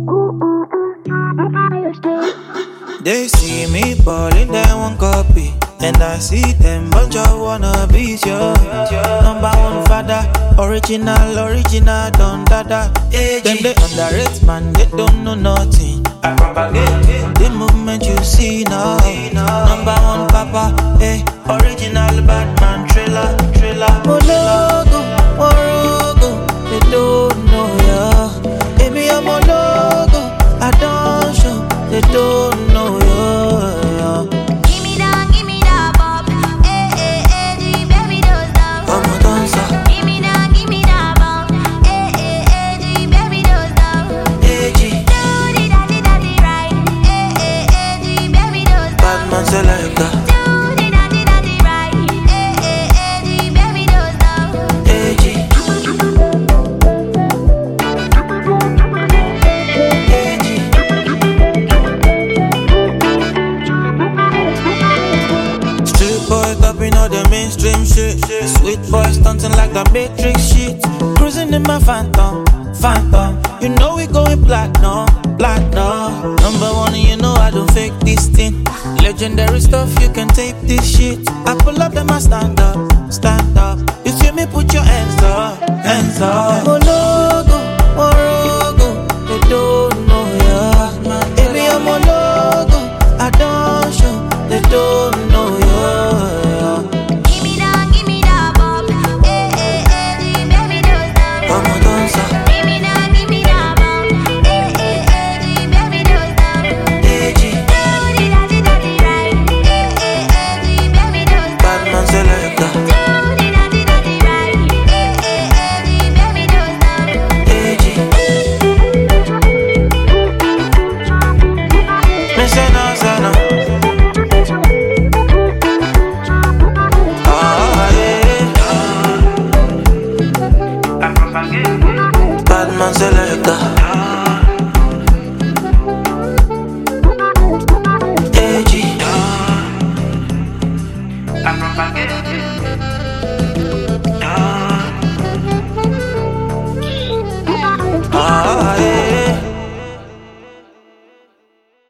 They see me ballin', they want copy. And I see them bunch of wannabes, yo. Number one father, original, don dada. Them they underrate, man, they don't know nothing. The movement you see now. Number one papa, original Batman thriller. Mologo, Morogo, they don't know ya. Baby, I'm a logo, I don't show, they don't know ya. Selector. Street boy topping all the mainstream shit. Sweet boy stunting like the Matrix shit. Cruising in my phantom. You know we going platinum. Number one, you know I don't fake this thing. Legendary stuff, you can tape this shit. I pull up, then I stand up. You feel me? Put your hands up. Mologo, Morogo, they don't know ya. Baby, I'm a logo, I don't show, they don't know ya. Batman selector. AG. I'm from